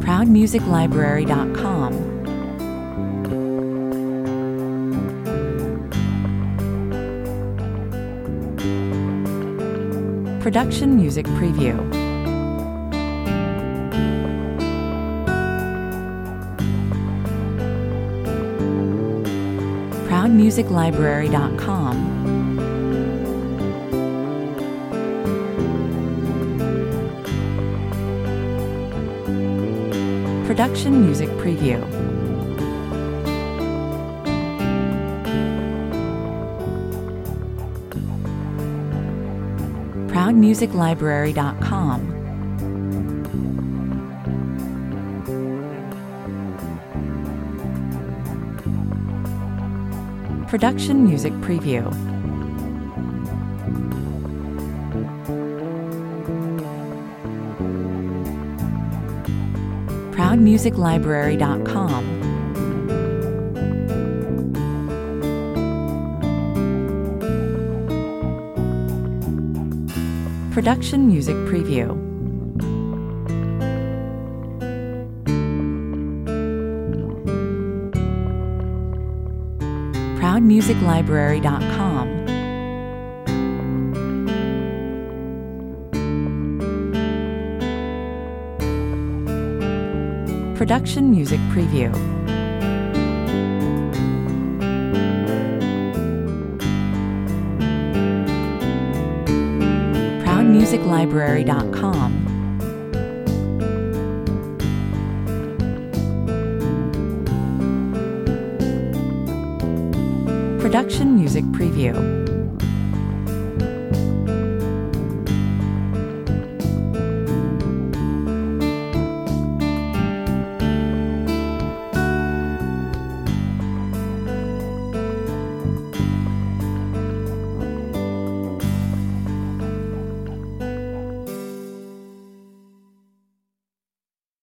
ProudMusicLibrary.com. Production Music Preview. ProudMusicLibrary.com. Production Music Preview. ProudMusicLibrary.com. Production Music Preview. ProudMusicLibrary.com. Production Music Preview. ProudMusicLibrary.com. Production Music Preview. ProudMusicLibrary.com. Production Music Preview.